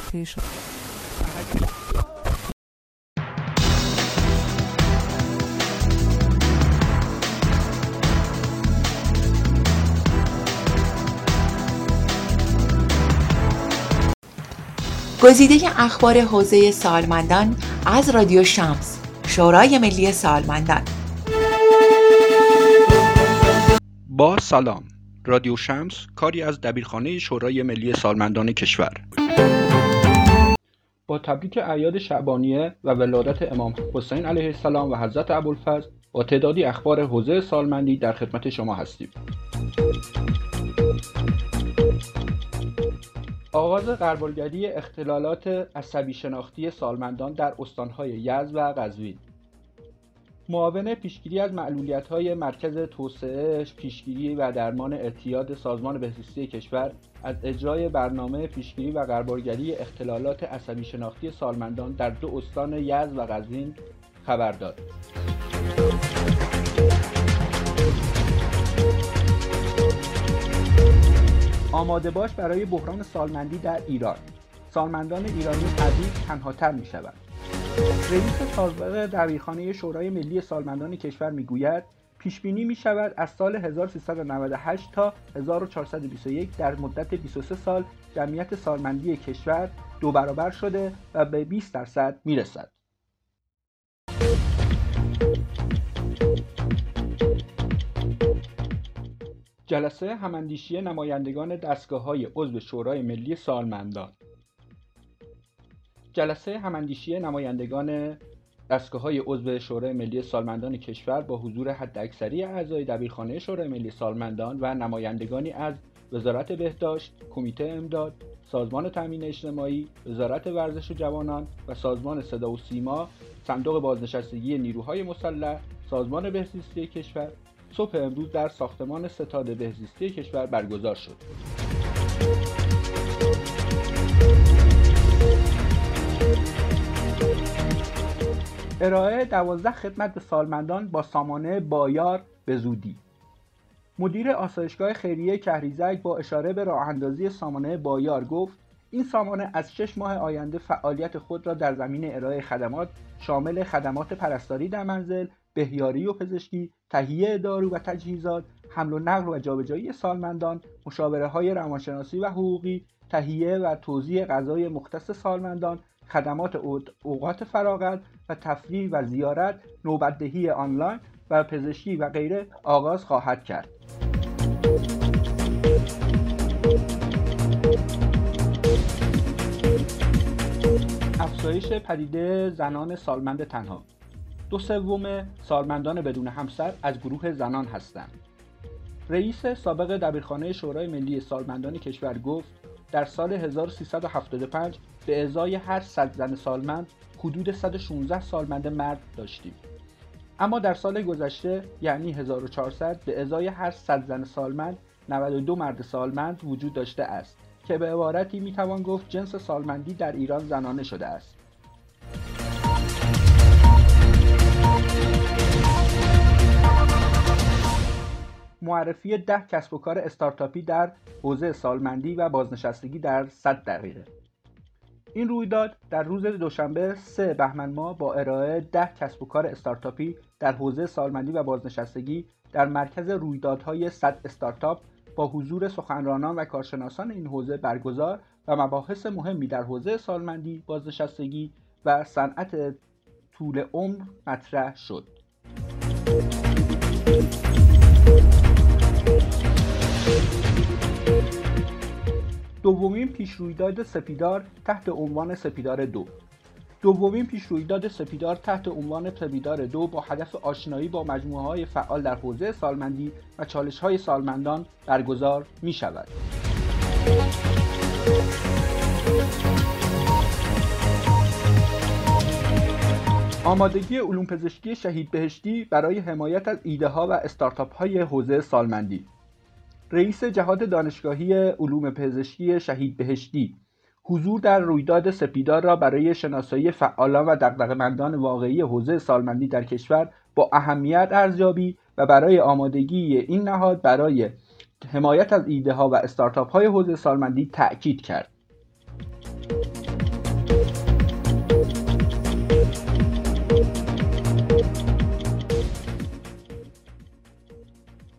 تشکیل شد. گزیده اخبار حوزه سالمندان از رادیو شمس، شورای ملی سالمندان. با سلام، رادیو شمس کاری از دبیرخانه شورای ملی سالمندان کشور. با تبریک اعیاد شعبانیه و ولادت امام حسین علیه السلام و حضرت ابوالفضل با تعدادی اخبار حوزه سالمندی در خدمت شما هستیم. آغاز غربالگری اختلالات عصبی شناختی سالمندان در استانهای یزد و قزوین. معاون پیشگیری از معلولیت‌های مرکز توسعه پیشگیری و درمان اعتیاد سازمان بهزیستی کشور از اجرای برنامه پیشگیری و غربالگری اختلالات عصبی شناختی سالمندان در 2 استان یزد و قزوین خبر داد. آماده باش برای بحران سالمندی در ایران. سالمندان ایرانی ابی تنهاتر می شوند. رئیس سابق دبیرخانه شورای ملی سالمندان کشور میگوید پیشبینی می شود از سال 1398 تا 1421 در مدت 23 سال جمعیت سالمندی کشور 2 برابر شده و به 20% می رسد. جلسه هماندیشی نمایندگان دستگاه‌های عضو شورای ملی سالمندان. جلسه هماندیشی نمایندگان دستگاه‌های عضو شورای ملی سالمندان کشور با حضور حداکثری اعضای دبیرخانه شورای ملی سالمندان و نمایندگانی از وزارت بهداشت، کمیته امداد، سازمان تامین اجتماعی، وزارت ورزش و جوانان و سازمان صدا و سیما، صندوق بازنشستگی نیروهای مسلح، سازمان بهزیستی کشور صبح امروز در ساختمان ستاد بهزیستی کشور برگزار شد. ارائه 12 خدمت به سالمندان با سامانه بایار به زودی. مدیر آسایشگاه خیریه کهریزک با اشاره به راه‌اندازی سامانه بایار گفت این سامانه از 6 ماه آینده فعالیت خود را در زمینه ارائه خدمات شامل خدمات پرستاری در منزل، بهیاری و پزشکی، تهیه دارو و تجهیزات، حمل و نقل و جابجایی سالمندان، مشاوره‌های روانشناسی و حقوقی، تهیه و توزیع غذای مختص سالمندان، خدمات اوقات فراغت و تفریح و زیارت، نوبت‌دهی آنلاین و پزشکی و غیره آغاز خواهد کرد. افزایش پدیده زنان سالمند تنها. 2/3 سالمندان بدون همسر از گروه زنان هستند. رئیس سابق دبیرخانه شورای ملی سالمندان کشور گفت در سال 1375 به ازای هر 100 زن سالمند حدود 116 سالمند مرد داشتیم. اما در سال گذشته یعنی 1400 به ازای هر 100 زن سالمند 92 مرد سالمند وجود داشته است که به عبارتی میتوان گفت جنس سالمندی در ایران زنانه شده است. معرفی 10 کسب و کار استارتاپی در حوزه سالمندی و بازنشستگی در 100 دقیقه. این رویداد در روز دوشنبه 3 بهمن ماه با ارائه 10 کسب و کار استارتاپی در حوزه سالمندی و بازنشستگی در مرکز رویدادهای 100 استارتاپ با حضور سخنرانان و کارشناسان این حوزه برگزار و مباحث مهمی در حوزه سالمندی، بازنشستگی و صنعت طول عمر مطرح شد. دومین پیشرویداد سپیدار تحت عنوان سپیدار 2. دومین پیشرویداد سپیدار تحت عنوان سپیدار 2 با هدف آشنایی با مجموعه‌های فعال در حوزه سالمندی و چالش‌های سالمندان برگزار می‌شود. آمادگی علوم پزشکی شهید بهشتی برای حمایت از ایده‌ها و استارتاپ‌های حوزه سالمندی. رئیس جهاد دانشگاهی علوم پزشکی شهید بهشتی حضور در رویداد سپیدار را برای شناسایی فعالان و دغدغه‌مندان واقعی حوزه سالمندی در کشور با اهمیت ارزیابی و برای آمادگی این نهاد برای حمایت از ایده‌ها و استارتاپ‌های حوزه سالمندی تأکید کرد.